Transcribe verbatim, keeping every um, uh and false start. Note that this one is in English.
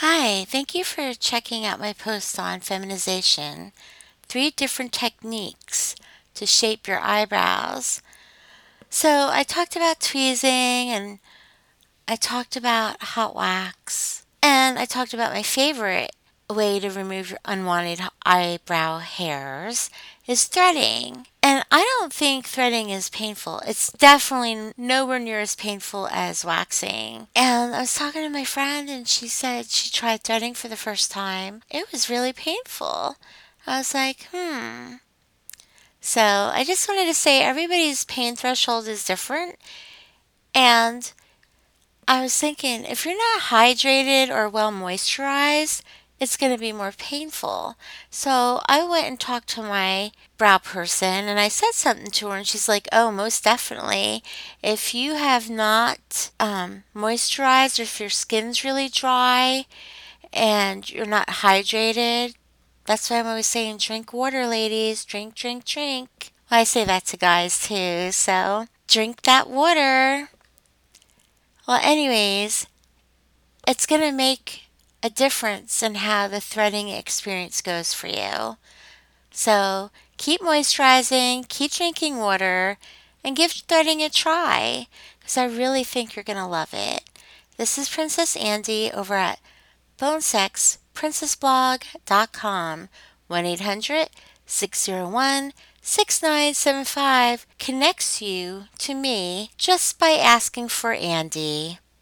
Hi, thank you for checking out my post on feminization. Three different techniques to shape your eyebrows. So, I talked about tweezing and I talked about hot wax, and I talked about my favorite way to remove your unwanted eyebrow hairs is threading. And I don't think threading is painful. It's definitely nowhere near as painful as waxing. And I was talking to my friend, and she said she tried threading for the first time. It was really painful. I was like, hmm. So I just wanted to say everybody's pain threshold is different. And I was thinking, if you're not hydrated or well moisturized, it's going to be more painful. So I went and talked to my brow person and I said something to her, and she's like, oh, most definitely. If you have not um, moisturized, or if your skin's really dry and you're not hydrated, that's why I'm always saying drink water, ladies. Drink, drink, drink. Well, I say that to guys too. So drink that water. Well, anyways, it's going to make a difference in how the threading experience goes for you. So keep moisturizing, keep drinking water, and give threading a try because I really think you're going to love it. This is Princess Andy over at bone sex princess blog dot com. one eight hundred six zero one six nine seven five connects you to me just by asking for Andy.